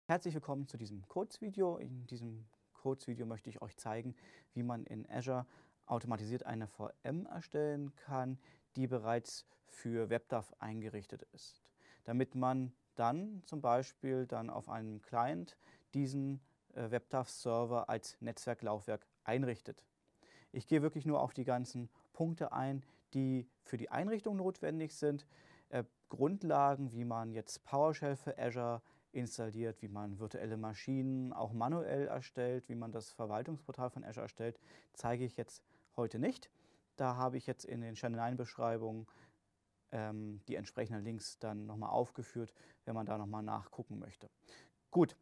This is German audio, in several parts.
Herzlich willkommen zu diesem Kurzvideo. In diesem Kurzvideo möchte ich euch zeigen, wie man in Azure automatisiert eine VM erstellen kann, die bereits für WebDAV eingerichtet ist, damit man dann zum Beispiel auf einem Client diesen WebDAV-Server als Netzwerklaufwerk einrichtet. Ich gehe wirklich nur auf die ganzen Punkte ein, die für die Einrichtung notwendig sind. Grundlagen, wie man jetzt PowerShell für Azure installiert, wie man virtuelle Maschinen auch manuell erstellt, wie man das Verwaltungsportal von Azure erstellt, zeige ich jetzt heute nicht. Da habe ich jetzt in den Channel 9 Beschreibungen die entsprechenden Links dann nochmal aufgeführt, wenn man da nochmal nachgucken möchte. Gut.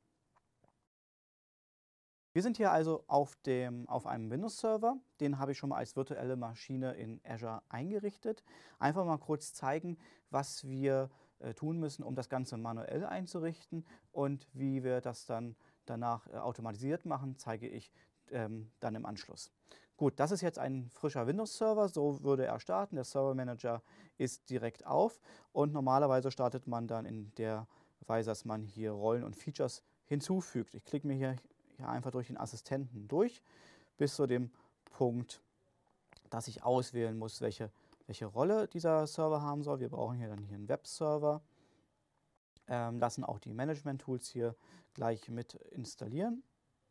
Wir sind hier also auf einem Windows-Server, den habe ich schon mal als virtuelle Maschine in Azure eingerichtet. Einfach mal kurz zeigen, was wir tun müssen, um das Ganze manuell einzurichten, und wie wir das dann danach automatisiert machen, zeige ich dann im Anschluss. Gut, das ist jetzt ein frischer Windows-Server, so würde er starten. Der Server-Manager ist direkt auf und normalerweise startet man dann in der Weise, dass man hier Rollen und Features hinzufügt. Ich klicke mir hier einfach durch den Assistenten durch, bis zu dem Punkt, dass ich auswählen muss, welche Rolle dieser Server haben soll. Wir brauchen hier einen Webserver, lassen auch die Management-Tools hier gleich mit installieren,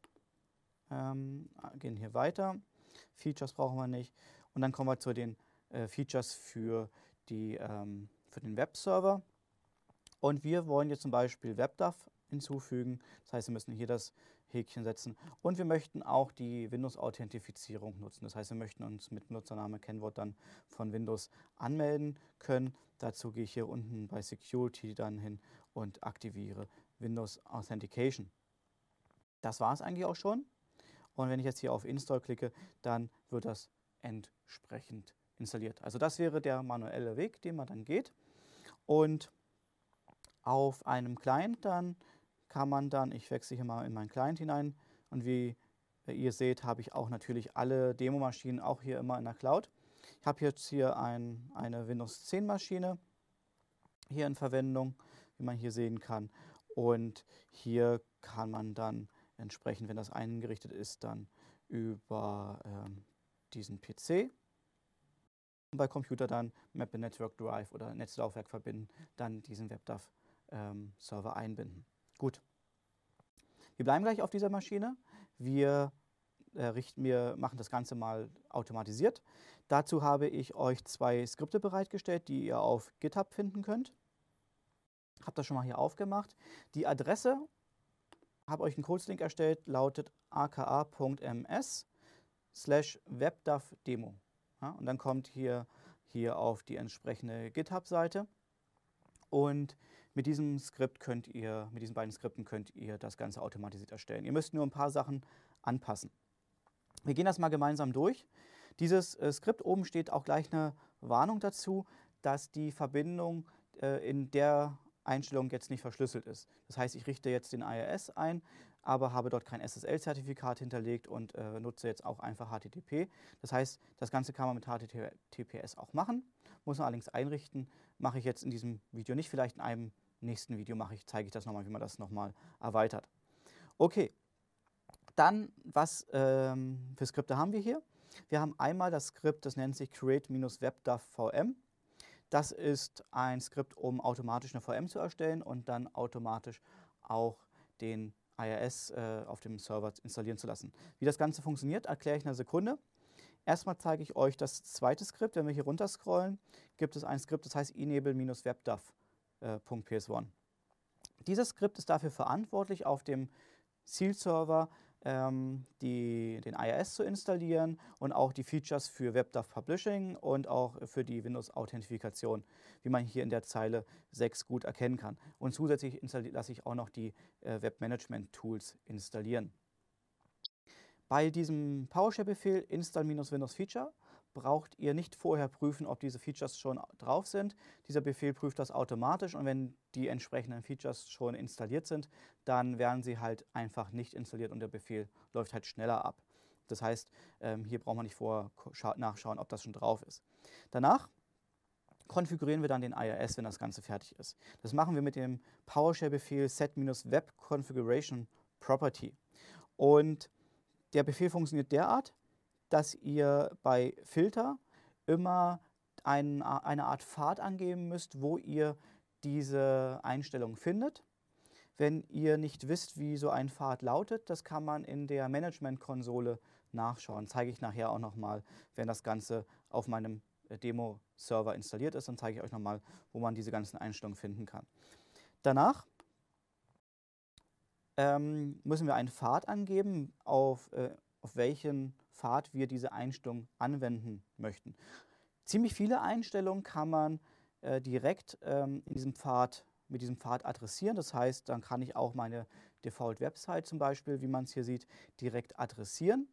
gehen hier weiter. Features brauchen wir nicht. Und dann kommen wir zu den Features für den Webserver. Und wir wollen jetzt zum Beispiel WebDAV hinzufügen. Das heißt, wir müssen hier das Häkchen setzen. Und wir möchten auch die Windows-Authentifizierung nutzen. Das heißt, wir möchten uns mit Benutzername, Kennwort dann von Windows anmelden können. Dazu gehe ich hier unten bei Security dann hin und aktiviere Windows Authentication. Das war es eigentlich auch schon. Und wenn ich jetzt hier auf Install klicke, dann wird das entsprechend installiert. Also das wäre der manuelle Weg, den man dann geht. Und auf einem Client dann kann man ich wechsle hier mal in meinen Client hinein, und wie ihr seht, habe ich auch natürlich alle Demo-Maschinen auch hier immer in der Cloud. Ich habe jetzt hier eine Windows 10 Maschine hier in Verwendung, wie man hier sehen kann, und hier kann man dann entsprechend, wenn das eingerichtet ist, dann über diesen PC und bei Computer dann Map Network Drive oder Netzlaufwerk verbinden, dann diesen WebDAV Server einbinden. Gut, wir bleiben gleich auf dieser Maschine. Wir machen das Ganze mal automatisiert. Dazu habe ich euch 2 Skripte bereitgestellt, die ihr auf GitHub finden könnt. Ich habe das schon mal hier aufgemacht. Die Adresse, habe euch einen Kurzlink erstellt, lautet aka.ms/webdavdemo. Ja, und dann kommt hier auf die entsprechende GitHub-Seite. Und mit diesen beiden Skripten könnt ihr das Ganze automatisiert erstellen. Ihr müsst nur ein paar Sachen anpassen. Wir gehen das mal gemeinsam durch. Dieses Skript oben steht auch gleich eine Warnung dazu, dass die Verbindung in der Einstellung jetzt nicht verschlüsselt ist. Das heißt, ich richte jetzt den IIS ein, aber habe dort kein SSL-Zertifikat hinterlegt und nutze jetzt auch einfach HTTP. Das heißt, das Ganze kann man mit HTTPS auch machen, muss man allerdings einrichten. Mache ich jetzt in diesem Video nicht, vielleicht in einem nächsten Video zeige ich das nochmal, wie man das nochmal erweitert. Okay, dann was für Skripte haben wir hier? Wir haben einmal das Skript, das nennt sich create-webdavvm. Das ist ein Skript, um automatisch eine VM zu erstellen und dann automatisch auch den IIS auf dem Server installieren zu lassen. Wie das Ganze funktioniert, erkläre ich in einer Sekunde. Erstmal zeige ich euch das zweite Skript. Wenn wir hier runter scrollen, gibt es ein Skript, das heißt enable-webdav.ps1. Dieses Skript ist dafür verantwortlich, auf dem Zielserver den IIS zu installieren und auch die Features für WebDAV Publishing und auch für die Windows-Authentifikation, wie man hier in der Zeile 6 gut erkennen kann. Und zusätzlich lasse ich auch noch die Web-Management-Tools installieren. Bei diesem PowerShell-Befehl install-windows-feature braucht ihr nicht vorher prüfen, ob diese Features schon drauf sind. Dieser Befehl prüft das automatisch, und wenn die entsprechenden Features schon installiert sind, dann werden sie halt einfach nicht installiert und der Befehl läuft halt schneller ab. Das heißt, hier braucht man nicht vorher nachschauen, ob das schon drauf ist. Danach konfigurieren wir dann den IIS, wenn das Ganze fertig ist. Das machen wir mit dem PowerShell-Befehl set-web configuration property. Und der Befehl funktioniert derart, dass ihr bei Filter immer eine Art Pfad angeben müsst, wo ihr diese Einstellung findet. Wenn ihr nicht wisst, wie so ein Pfad lautet, das kann man in der Management-Konsole nachschauen. Zeige ich nachher auch nochmal, wenn das Ganze auf meinem Demo-Server installiert ist, dann zeige ich euch nochmal, wo man diese ganzen Einstellungen finden kann. Danach müssen wir einen Pfad angeben, auf welchen Pfad wir diese Einstellung anwenden möchten. Ziemlich viele Einstellungen kann man direkt mit diesem Pfad adressieren. Das heißt, dann kann ich auch meine Default-Website zum Beispiel, wie man es hier sieht, direkt adressieren.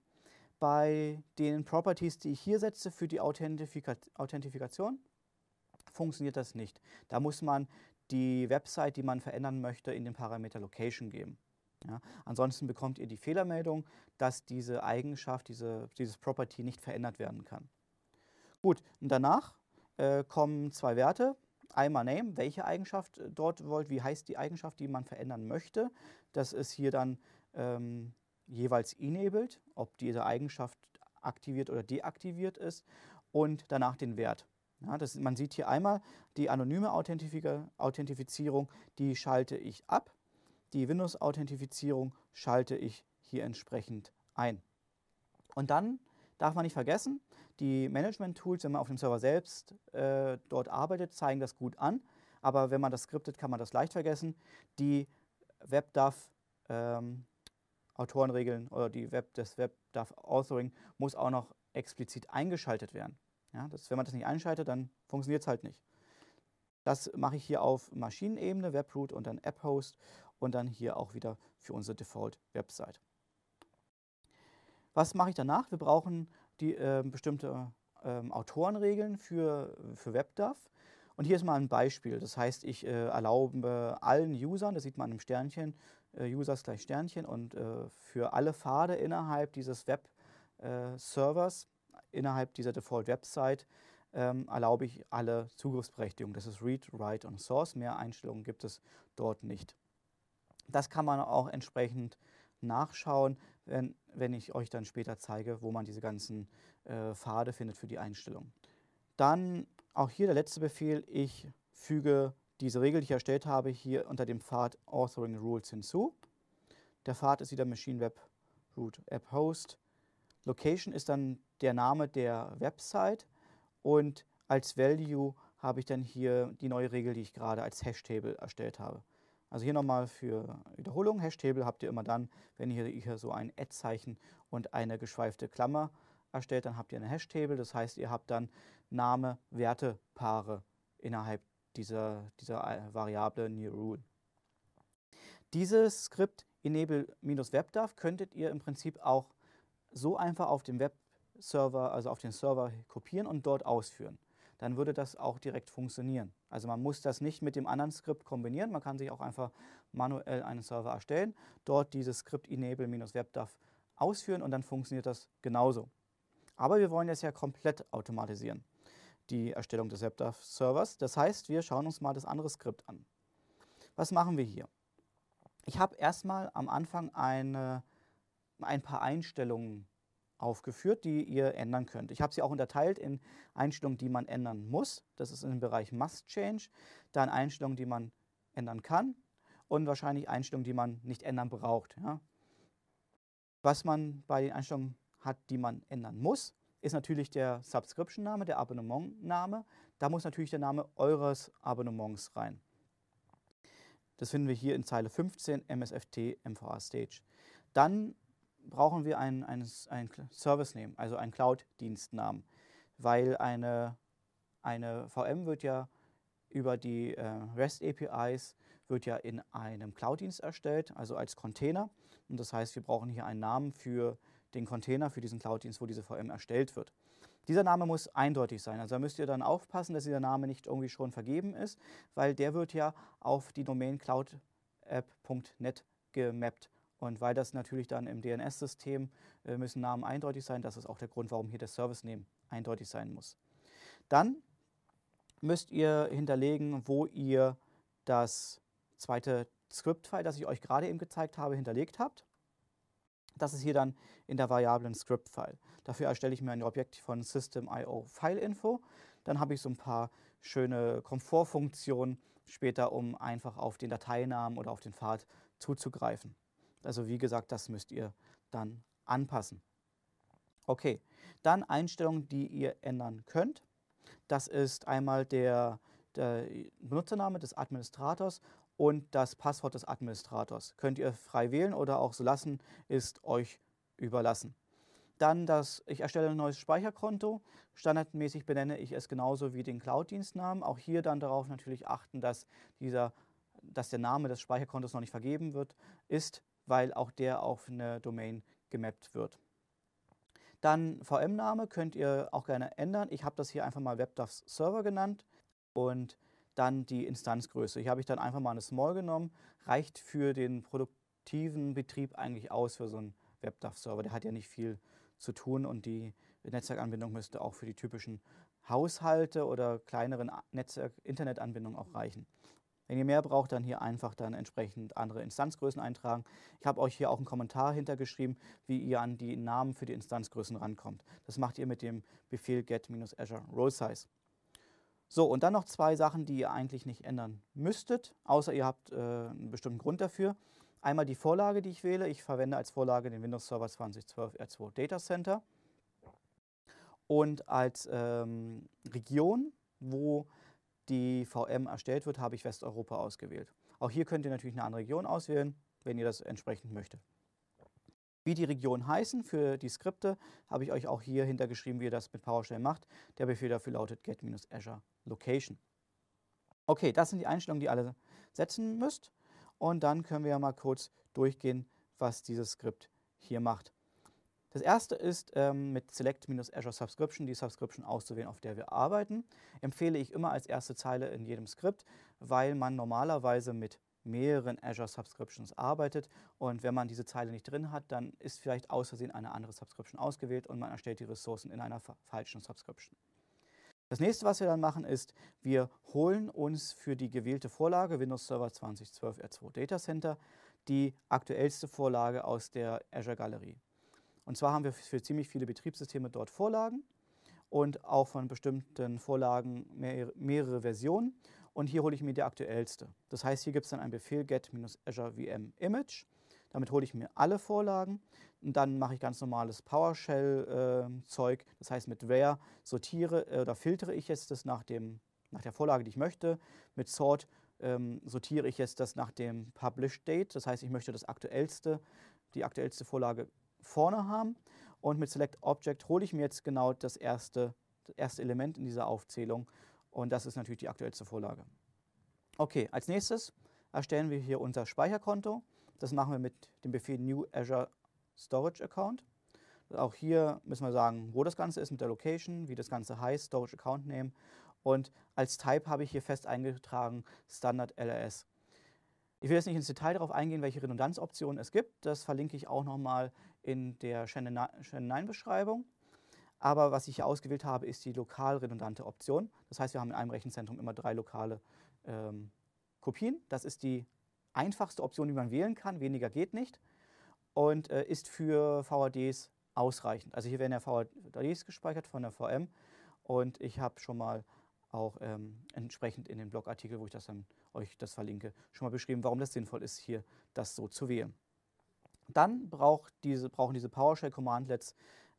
Bei den Properties, die ich hier setze für die Authentifikation, funktioniert das nicht. Da muss man die Website, die man verändern möchte, in den Parameter Location geben. Ja, ansonsten bekommt ihr die Fehlermeldung, dass diese Eigenschaft, dieses Property nicht verändert werden kann. Gut, und danach kommen zwei Werte. Einmal Name, welche Eigenschaft dort wollt, wie heißt die Eigenschaft, die man verändern möchte. Das ist hier dann jeweils enabled, ob diese Eigenschaft aktiviert oder deaktiviert ist. Und danach den Wert. Ja, man sieht hier einmal die anonyme Authentifizierung, die schalte ich ab. Die Windows-Authentifizierung schalte ich hier entsprechend ein. Und dann darf man nicht vergessen, die Management-Tools, wenn man auf dem Server selbst dort arbeitet, zeigen das gut an. Aber wenn man das skriptet, kann man das leicht vergessen. Die WebDAV Autorenregeln oder das WebDAV Authoring muss auch noch explizit eingeschaltet werden. Ja, wenn man das nicht einschaltet, dann funktioniert es halt nicht. Das mache ich hier auf Maschinenebene, Webroot und dann App-Host und dann hier auch wieder für unsere Default-Website. Was mache ich danach? Wir brauchen die bestimmte Autorenregeln für WebDAV. Und hier ist mal ein Beispiel. Das heißt, ich erlaube allen Usern, das sieht man im Sternchen, Users gleich Sternchen, und für alle Pfade innerhalb dieses Web-Servers, innerhalb dieser Default-Website, erlaube ich alle Zugriffsberechtigungen. Das ist Read, Write und Source. Mehr Einstellungen gibt es dort nicht. Das kann man auch entsprechend nachschauen, wenn ich euch dann später zeige, wo man diese ganzen Pfade findet für die Einstellungen. Dann auch hier der letzte Befehl. Ich füge diese Regel, die ich erstellt habe, hier unter dem Pfad Authoring Rules hinzu. Der Pfad ist wieder Machine Web Root App Host. Location ist dann der Name der Website und als Value habe ich dann hier die neue Regel, die ich gerade als Hashtable erstellt habe. Also hier nochmal für Wiederholung. Hashtable habt ihr immer dann, wenn ihr hier so ein Ad-Zeichen und eine geschweifte Klammer erstellt, dann habt ihr eine Hashtable. Das heißt, ihr habt dann Name-Werte-Paare innerhalb dieser Variable New Rule. Dieses Skript enable-webDAV könntet ihr im Prinzip auch so einfach auf dem Webserver, also auf den Server kopieren und dort ausführen. Dann würde das auch direkt funktionieren. Also man muss das nicht mit dem anderen Skript kombinieren, man kann sich auch einfach manuell einen Server erstellen, dort dieses Skript enable-webDAV ausführen und dann funktioniert das genauso. Aber wir wollen das ja komplett automatisieren, die Erstellung des WebDAV-Servers. Das heißt, wir schauen uns mal das andere Skript an. Was machen wir hier? Ich habe erstmal am Anfang ein paar Einstellungen aufgeführt, die ihr ändern könnt. Ich habe sie auch unterteilt in Einstellungen, die man ändern muss. Das ist im Bereich Must Change. Dann Einstellungen, die man ändern kann und wahrscheinlich Einstellungen, die man nicht ändern braucht. Ja. Was man bei den Einstellungen hat, die man ändern muss, ist natürlich der Subscription-Name, der Abonnement-Name. Da muss natürlich der Name eures Abonnements rein. Das finden wir hier in Zeile 15, MSFT MVA Stage. Dann brauchen wir einen Service-Name, also einen Cloud-Dienstnamen, weil eine VM wird ja über die REST-APIs wird ja in einem Cloud-Dienst erstellt, also als Container. Und das heißt, wir brauchen hier einen Namen für den Container, für diesen Cloud-Dienst, wo diese VM erstellt wird. Dieser Name muss eindeutig sein. Also da müsst ihr dann aufpassen, dass dieser Name nicht irgendwie schon vergeben ist, weil der wird ja auf die Domain cloudapp.net gemappt. Und weil das natürlich dann im DNS-System müssen Namen eindeutig sein, das ist auch der Grund, warum hier der Service-Name eindeutig sein muss. Dann müsst ihr hinterlegen, wo ihr das zweite Script-File, das ich euch gerade eben gezeigt habe, hinterlegt habt. Das ist hier dann in der Variablen Script-File. Dafür erstelle ich mir ein Objekt von System.io File-Info. Dann habe ich so ein paar schöne Komfortfunktionen später, um einfach auf den Dateinamen oder auf den Pfad zuzugreifen. Also wie gesagt, das müsst ihr dann anpassen. Okay, dann Einstellungen, die ihr ändern könnt. Das ist einmal der Benutzername des Administrators und das Passwort des Administrators. Könnt ihr frei wählen oder auch so lassen, ist euch überlassen. Dann ich erstelle ein neues Speicherkonto. Standardmäßig benenne ich es genauso wie den Cloud-Dienstnamen. Auch hier dann darauf natürlich achten, dass der Name des Speicherkontos noch nicht vergeben ist, weil auch der auf eine Domain gemappt wird. Dann VM-Name könnt ihr auch gerne ändern. Ich habe das hier einfach mal WebDAV Server genannt. Und dann die Instanzgröße. Hier habe ich dann einfach mal eine Small genommen. Reicht für den produktiven Betrieb eigentlich aus für so einen WebDAV-Server. Der hat ja nicht viel zu tun und die Netzwerkanbindung müsste auch für die typischen Haushalte oder kleineren Internetanbindungen auch reichen. Wenn ihr mehr braucht, dann hier einfach dann entsprechend andere Instanzgrößen eintragen. Ich habe euch hier auch einen Kommentar hintergeschrieben, wie ihr an die Namen für die Instanzgrößen rankommt. Das macht ihr mit dem Befehl get-azure role size. So, und dann noch zwei Sachen, die ihr eigentlich nicht ändern müsstet, außer ihr habt einen bestimmten Grund dafür. Einmal die Vorlage, die ich wähle. Ich verwende als Vorlage den Windows Server 2012 R2 Data Center. Und als Region, wo die VM erstellt wird, habe ich Westeuropa ausgewählt. Auch hier könnt ihr natürlich eine andere Region auswählen, wenn ihr das entsprechend möchtet. Wie die Regionen heißen für die Skripte, habe ich euch auch hier hintergeschrieben, wie ihr das mit PowerShell macht. Der Befehl dafür lautet get-azure location. Okay, das sind die Einstellungen, die ihr alle setzen müsst. Und dann können wir ja mal kurz durchgehen, was dieses Skript hier macht. Das erste ist mit Select-Azure Subscription die Subscription auszuwählen, auf der wir arbeiten. Empfehle ich immer als erste Zeile in jedem Skript, weil man normalerweise mit mehreren Azure Subscriptions arbeitet und wenn man diese Zeile nicht drin hat, dann ist vielleicht aus Versehen eine andere Subscription ausgewählt und man erstellt die Ressourcen in einer falschen Subscription. Das nächste, was wir dann machen, ist, wir holen uns für die gewählte Vorlage Windows Server 2012 R2 Data Center die aktuellste Vorlage aus der Azure Galerie. Und zwar haben wir für ziemlich viele Betriebssysteme dort Vorlagen und auch von bestimmten Vorlagen mehrere Versionen. Und hier hole ich mir die aktuellste. Das heißt, hier gibt es dann einen Befehl get-azure vm image. Damit hole ich mir alle Vorlagen und dann mache ich ganz normales PowerShell-Zeug. Das heißt, mit where sortiere oder filtere ich jetzt das nach der Vorlage, die ich möchte. Mit sort sortiere ich jetzt das nach dem Publish Date. Das heißt, ich möchte die aktuellste Vorlage vorne haben. Und mit Select Object hole ich mir jetzt genau das erste Element in dieser Aufzählung. Und das ist natürlich die aktuellste Vorlage. Okay, als nächstes erstellen wir hier unser Speicherkonto. Das machen wir mit dem Befehl New Azure Storage Account. Auch hier müssen wir sagen, wo das Ganze ist mit der Location, wie das Ganze heißt, Storage Account Name. Und als Type habe ich hier fest eingetragen Standard LRS. Ich will jetzt nicht ins Detail darauf eingehen, welche Redundanzoptionen es gibt. Das verlinke ich auch nochmal in der Channel 9-Beschreibung. Aber was ich hier ausgewählt habe, ist die lokal redundante Option. Das heißt, wir haben in einem Rechenzentrum immer 3 lokale Kopien. Das ist die einfachste Option, die man wählen kann. Weniger geht nicht. Und ist für VADs ausreichend. Also hier werden ja VADs gespeichert von der VM. Und ich habe schon mal auch entsprechend in den Blogartikel, wo ich euch das verlinke, schon mal beschrieben, warum das sinnvoll ist, hier das so zu wählen. Dann brauchen diese PowerShell-Commandlets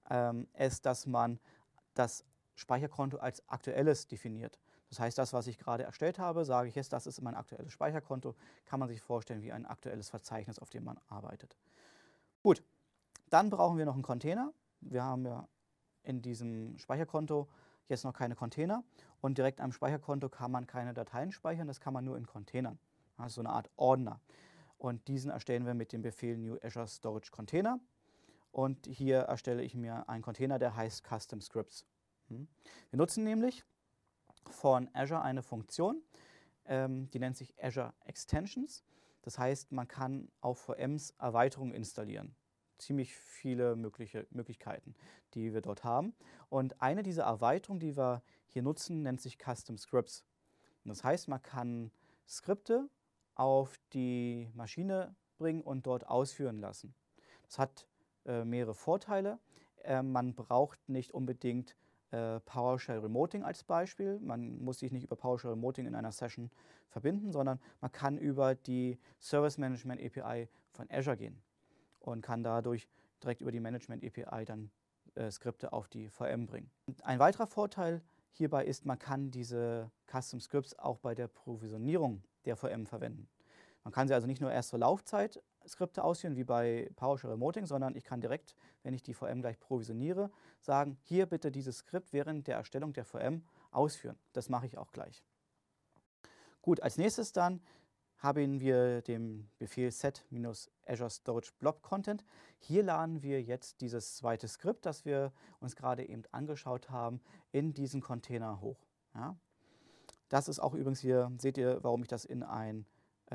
dass man das Speicherkonto als aktuelles definiert. Das heißt, das, was ich gerade erstellt habe, sage ich jetzt, das ist mein aktuelles Speicherkonto. Kann man sich vorstellen wie ein aktuelles Verzeichnis, auf dem man arbeitet. Gut, dann brauchen wir noch einen Container. Wir haben ja in diesem Speicherkonto jetzt noch keine Container und direkt am Speicherkonto kann man keine Dateien speichern, das kann man nur in Containern. Also so eine Art Ordner. Und diesen erstellen wir mit dem Befehl New Azure Storage Container. Und hier erstelle ich mir einen Container, der heißt Custom Scripts. Wir nutzen nämlich von Azure eine Funktion, die nennt sich Azure Extensions. Das heißt, man kann auf VMs Erweiterungen installieren. Ziemlich viele Möglichkeiten, die wir dort haben. Und eine dieser Erweiterungen, die wir hier nutzen, nennt sich Custom Scripts. Und das heißt, man kann Skripte auf die Maschine bringen und dort ausführen lassen. Das hat mehrere Vorteile. Man braucht nicht unbedingt PowerShell Remoting als Beispiel. Man muss sich nicht über PowerShell Remoting in einer Session verbinden, sondern man kann über die Service Management API von Azure gehen und kann dadurch direkt über die Management API dann Skripte auf die VM bringen. Und ein weiterer Vorteil hierbei ist, man kann diese Custom Scripts auch bei der Provisionierung der VM verwenden. Man kann sie also nicht nur erst zur Laufzeit Skripte ausführen, wie bei PowerShell Remoting, sondern ich kann direkt, wenn ich die VM gleich provisioniere, sagen, hier bitte dieses Skript während der Erstellung der VM ausführen. Das mache ich auch gleich. Gut, als nächstes dann haben wir den Befehl set-azure storage blob content. Hier laden wir jetzt dieses zweite Skript, das wir uns gerade eben angeschaut haben, in diesen Container hoch. Ja? Das ist auch übrigens hier, seht ihr, warum ich das in ein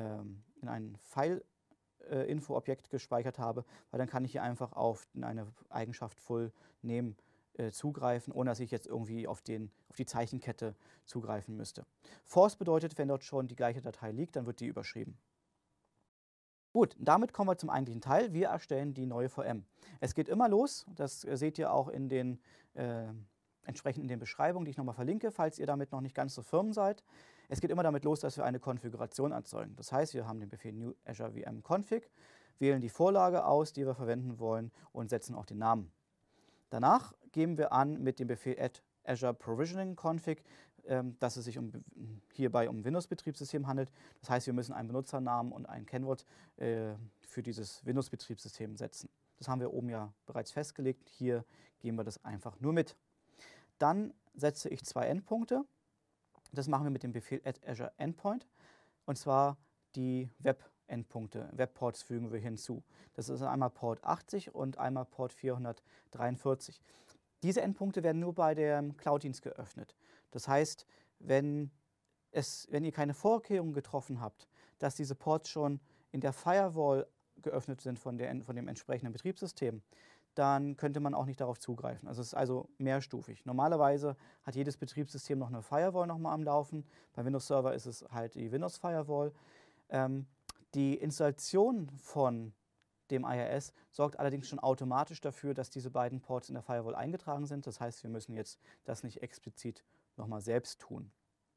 File-Info-Objekt gespeichert habe, weil dann kann ich hier einfach auf eine Eigenschaft full name zugreifen, ohne dass ich jetzt irgendwie auf die Zeichenkette zugreifen müsste. Force bedeutet, wenn dort schon die gleiche Datei liegt, dann wird die überschrieben. Gut, damit kommen wir zum eigentlichen Teil. Wir erstellen die neue VM. Es geht immer los, das seht ihr auch in den entsprechend in den Beschreibungen, die ich nochmal verlinke, falls ihr damit noch nicht ganz so firm seid. Es geht immer damit los, dass wir eine Konfiguration erzeugen. Das heißt, wir haben den Befehl new azure vm config, wählen die Vorlage aus, die wir verwenden wollen und setzen auch den Namen. Danach geben wir an mit dem Befehl add azure provisioning config, dass es sich hierbei um Windows-Betriebssystem handelt. Das heißt, wir müssen einen Benutzernamen und ein Kennwort für dieses Windows-Betriebssystem setzen. Das haben wir oben ja bereits festgelegt. Hier geben wir das einfach nur mit. Dann setze ich zwei Endpunkte. Das machen wir mit dem Befehl add azure endpoint. Und zwar die Web-Endpunkte. Webports fügen wir hinzu. Das ist einmal Port 80 und einmal Port 443. Diese Endpunkte werden nur bei dem Cloud-Dienst geöffnet. Das heißt, wenn ihr keine Vorkehrungen getroffen habt, dass diese Ports schon in der Firewall geöffnet sind von dem entsprechenden Betriebssystem, dann könnte man auch nicht darauf zugreifen. Also es ist also mehrstufig. Normalerweise hat jedes Betriebssystem noch eine Firewall nochmal am Laufen. Bei Windows Server ist es halt die Windows Firewall. Die Installation von dem IIS sorgt allerdings schon automatisch dafür, dass diese beiden Ports in der Firewall eingetragen sind. Das heißt, wir müssen jetzt das nicht explizit nochmal selbst tun.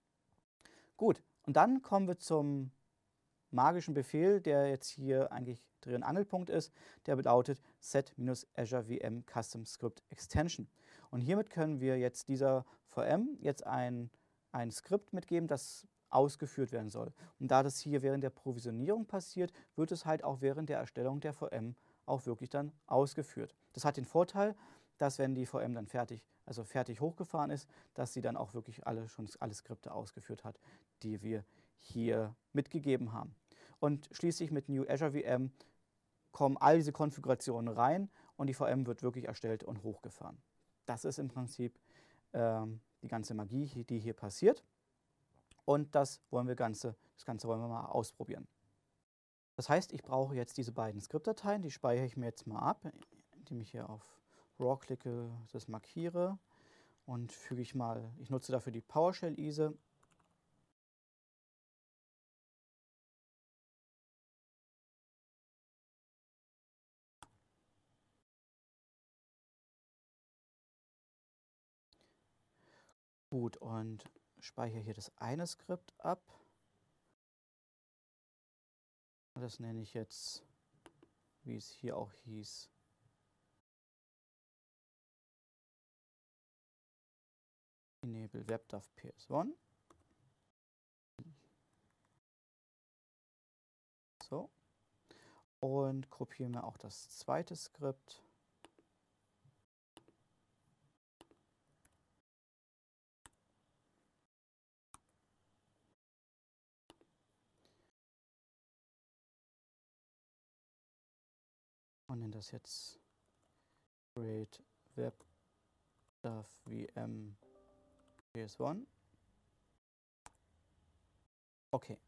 Gut, und dann kommen wir zum magischen Befehl, der jetzt hier eigentlich Dreh- und Angelpunkt ist. Der bedeutet set-azure vm custom script extension. Und hiermit können wir jetzt dieser VM jetzt ein Skript mitgeben, das ausgeführt werden soll. Und da das hier während der Provisionierung passiert, wird es halt auch während der Erstellung der VM auch wirklich dann ausgeführt. Das hat den Vorteil, dass wenn die VM dann fertig hochgefahren ist, dass sie dann auch wirklich alle Skripte ausgeführt hat, die wir hier mitgegeben haben. Und schließlich mit New Azure VM kommen all diese Konfigurationen rein und die VM wird wirklich erstellt und hochgefahren. Das ist im Prinzip die ganze Magie, die hier passiert. Und das Ganze wollen wir mal ausprobieren. Das heißt, ich brauche jetzt diese beiden Skriptdateien, die speichere ich mir jetzt mal ab, indem ich hier auf RAW klicke, das markiere und ich nutze dafür die PowerShell-ISE. Gut, und speichere hier das eine Skript ab. Das nenne ich jetzt, wie es hier auch hieß, enable webdav ps1. So. Und kopiere mir auch das zweite Skript. Und nenne das jetzt create webdav vm ps1. Okay.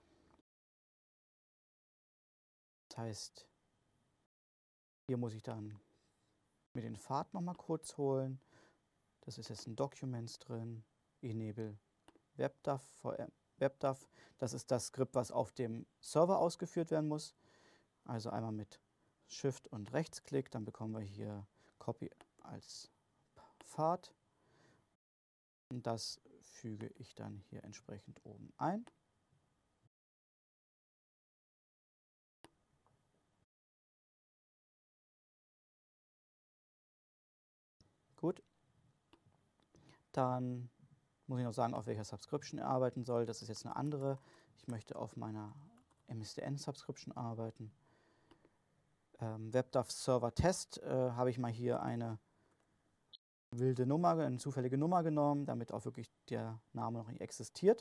Das heißt, hier muss ich dann mir den Pfad nochmal kurz holen. Das ist jetzt in Documents drin. enable webdav. Das ist das Skript, was auf dem Server ausgeführt werden muss. Also einmal mit Shift und Rechtsklick, dann bekommen wir hier Copy als Pfad. Und das füge ich dann hier entsprechend oben ein. Gut. Dann muss ich noch sagen, auf welcher Subscription er arbeiten soll. Das ist jetzt eine andere. Ich möchte auf meiner MSDN-Subscription arbeiten. WebDAV Server Test habe ich mal hier eine wilde Nummer, eine zufällige Nummer genommen, damit auch wirklich der Name noch nicht existiert.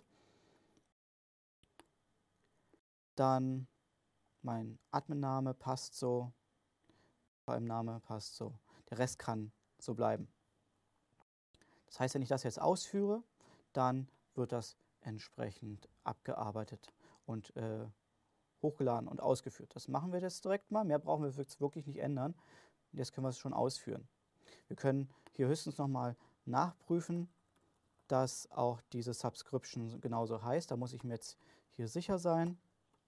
Dann mein Admin-Name passt so, VM-Name passt so. Der Rest kann so bleiben. Das heißt, wenn ich das jetzt ausführe, dann wird das entsprechend abgearbeitet und hochgeladen und ausgeführt. Das machen wir jetzt direkt mal. Mehr brauchen wir jetzt wirklich nicht ändern. Jetzt können wir es schon ausführen. Wir können hier höchstens nochmal nachprüfen, dass auch diese Subscription genauso heißt. Da muss ich mir jetzt hier sicher sein.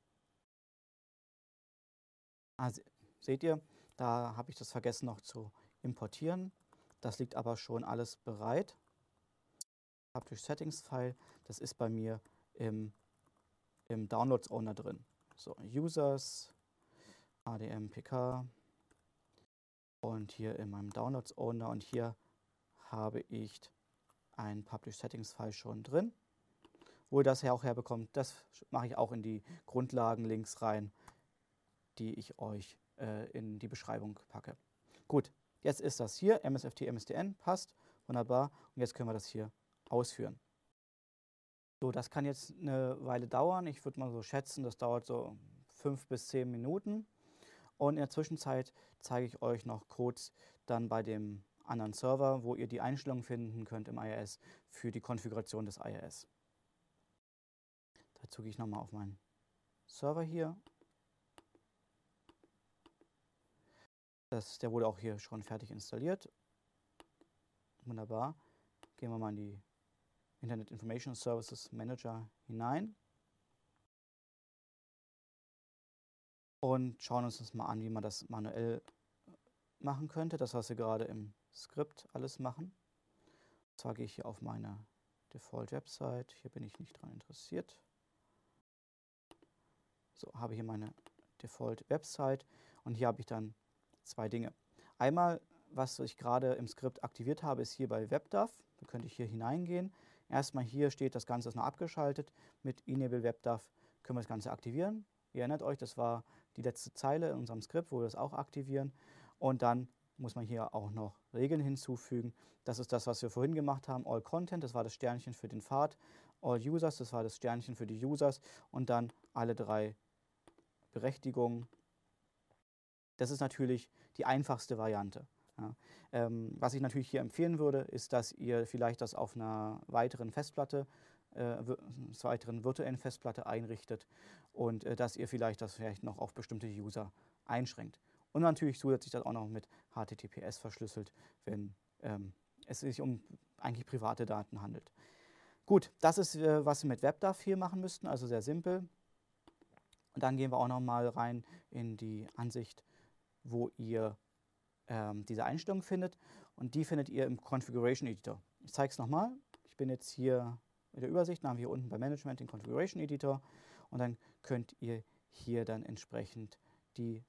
Also, seht ihr, da habe ich das vergessen noch zu importieren. Das liegt aber schon alles bereit. Publish Settings File, das ist bei mir im Downloads Owner drin. So, Users, ADM-PK und hier in meinem Downloads Owner und hier habe ich ein Publish Settings File schon drin. Wo ihr das auch herbekommt, das mache ich auch in die Grundlagen-Links rein, die ich euch in die Beschreibung packe. Gut, jetzt ist das hier, MSFT, MSDN, passt, wunderbar. Und jetzt können wir das hier ausführen. So, das kann jetzt eine Weile dauern. Ich würde mal so schätzen, das dauert so 5 bis 10 Minuten. Und in der Zwischenzeit zeige ich euch noch kurz dann bei dem anderen Server, wo ihr die Einstellungen finden könnt im IIS für die Konfiguration des IIS. Dazu gehe ich nochmal auf meinen Server hier. Der wurde auch hier schon fertig installiert. Wunderbar. Gehen wir mal in die Internet Information Services Manager hinein und schauen uns das mal an, wie man das manuell machen könnte. Das, was wir gerade im Skript alles machen. Und zwar gehe ich hier auf meine Default Website. Hier bin ich nicht dran interessiert. So, habe hier meine Default Website und hier habe ich dann zwei Dinge. Einmal, was ich gerade im Skript aktiviert habe, ist hier bei WebDAV. Da könnte ich hier hineingehen. Erstmal hier steht, das Ganze ist noch abgeschaltet. Mit Enable WebDAV können wir das Ganze aktivieren. Ihr erinnert euch, das war die letzte Zeile in unserem Skript, wo wir das auch aktivieren. Und dann muss man hier auch noch Regeln hinzufügen. Das ist das, was wir vorhin gemacht haben. All Content, das war das Sternchen für den Pfad. All Users, das war das Sternchen für die Users. Und dann alle drei Berechtigungen. Das ist natürlich die einfachste Variante. Ja. Was ich natürlich hier empfehlen würde, ist, dass ihr vielleicht das auf einer weiteren Festplatte, weiteren virtuellen Festplatte einrichtet und dass ihr vielleicht das noch auf bestimmte User einschränkt. Und natürlich zusätzlich das auch noch mit HTTPS verschlüsselt, wenn es sich um eigentlich private Daten handelt. Gut, das ist, was wir mit WebDAV hier machen müssten, also sehr simpel. Und dann gehen wir auch noch mal rein in die Ansicht, wo ihr diese Einstellungen findet. Und die findet ihr im Configuration Editor. Ich zeige es nochmal. Ich bin jetzt hier in der Übersicht, dann haben wir hier unten bei Management den Configuration Editor. Und dann könnt ihr hier dann entsprechend die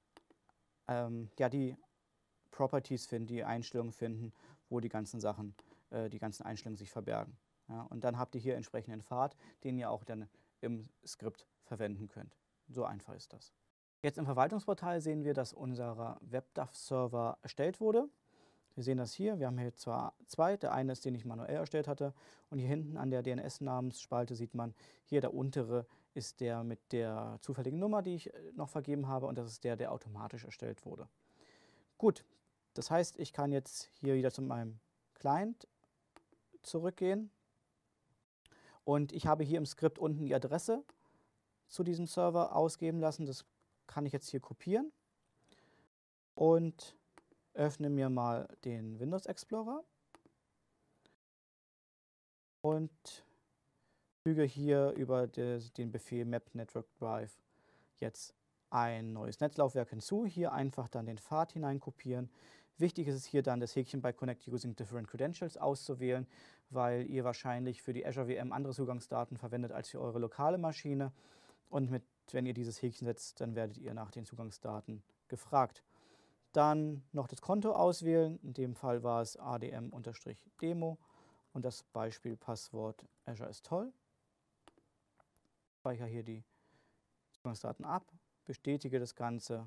Properties finden, die Einstellungen finden, wo die ganzen Sachen, die ganzen Einstellungen sich verbergen. Ja, und dann habt ihr hier entsprechenden Pfad, den ihr auch dann im Skript verwenden könnt. So einfach ist das. Jetzt im Verwaltungsportal sehen wir, dass unser WebDAV-Server erstellt wurde. Wir sehen das hier. Wir haben hier zwar zwei. Der eine ist, den ich manuell erstellt hatte. Und hier hinten an der DNS-Namensspalte sieht man, hier der untere ist der mit der zufälligen Nummer, die ich noch vergeben habe. Und das ist der, der automatisch erstellt wurde. Gut, das heißt, ich kann jetzt hier wieder zu meinem Client zurückgehen. Und ich habe hier im Skript unten die Adresse zu diesem Server ausgeben lassen. Das kann ich jetzt hier kopieren und öffne mir mal den Windows Explorer. und füge hier über den Befehl map network drive jetzt ein neues Netzlaufwerk hinzu. Hier einfach dann den Pfad hineinkopieren. Wichtig ist es hier dann, das Häkchen bei Connect Using Different Credentials auszuwählen, weil ihr wahrscheinlich für die Azure VM andere Zugangsdaten verwendet als für eure lokale Maschine. Und wenn ihr dieses Häkchen setzt, dann werdet ihr nach den Zugangsdaten gefragt. Dann noch das Konto auswählen. In dem Fall war es adm-demo und das Beispielpasswort Azure ist toll. Ich speichere hier die Zugangsdaten ab, bestätige das Ganze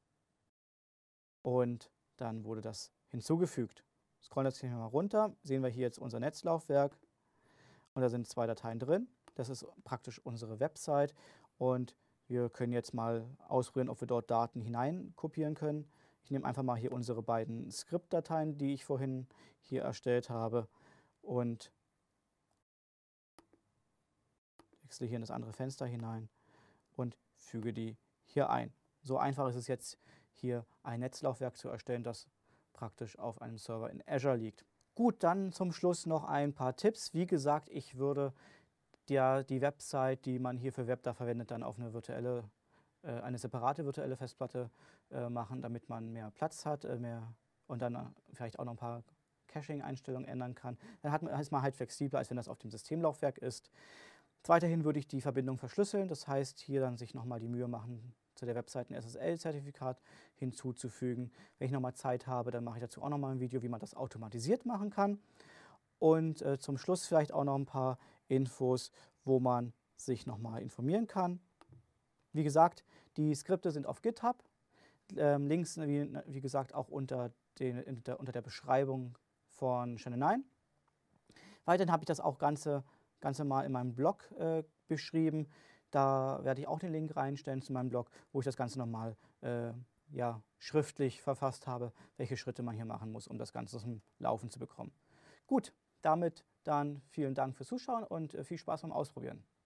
und dann wurde das hinzugefügt. Scrollen jetzt hier mal runter, sehen wir hier jetzt unser Netzlaufwerk und da sind 2 Dateien drin. Das ist praktisch unsere Website und wir können jetzt mal ausprobieren, ob wir dort Daten hineinkopieren können. Ich nehme einfach mal hier unsere beiden Skriptdateien, die ich vorhin hier erstellt habe und wechsle hier in das andere Fenster hinein und füge die hier ein. So einfach ist es jetzt, hier ein Netzlaufwerk zu erstellen, das praktisch auf einem Server in Azure liegt. Gut, dann zum Schluss noch ein paar Tipps. Wie gesagt, ich würde die Website, die man hier für WebDAV verwendet, dann auf eine separate virtuelle Festplatte machen, damit man mehr Platz hat und dann vielleicht auch noch ein paar Caching-Einstellungen ändern kann. Dann ist man halt flexibler, als wenn das auf dem Systemlaufwerk ist. Weiterhin würde ich die Verbindung verschlüsseln, das heißt hier dann sich nochmal die Mühe machen, zu der Webseite ein SSL-Zertifikat hinzuzufügen. Wenn ich nochmal Zeit habe, dann mache ich dazu auch nochmal ein Video, wie man das automatisiert machen kann. Und zum Schluss vielleicht auch noch ein paar Infos, wo man sich nochmal informieren kann. Wie gesagt, die Skripte sind auf GitHub. Links, wie gesagt, auch unter der Beschreibung von Channel 9. Weiterhin habe ich das auch Ganze mal in meinem Blog beschrieben. Da werde ich auch den Link reinstellen zu meinem Blog, wo ich das Ganze nochmal schriftlich verfasst habe, welche Schritte man hier machen muss, um das Ganze zum Laufen zu bekommen. Gut, damit dann vielen Dank fürs Zuschauen und viel Spaß beim Ausprobieren.